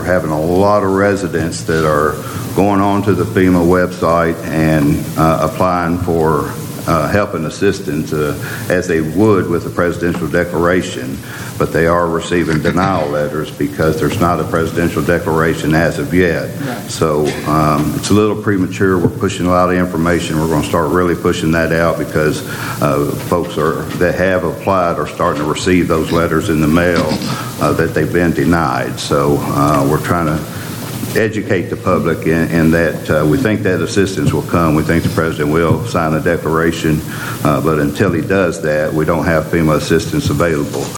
having a lot of residents that are going on to the FEMA website and applying for help and assistance as they would with the presidential declaration, but they are receiving denial letters because there's not a presidential declaration as of yet. Right. So it's a little premature. We're pushing a lot of information. We're going to start really pushing that out because folks that have applied are starting to receive those letters in the mail that they've been denied. So we're trying to educate the public in that we think that assistance will come. We think the president will sign a declaration, but until he does that, we don't have FEMA assistance available.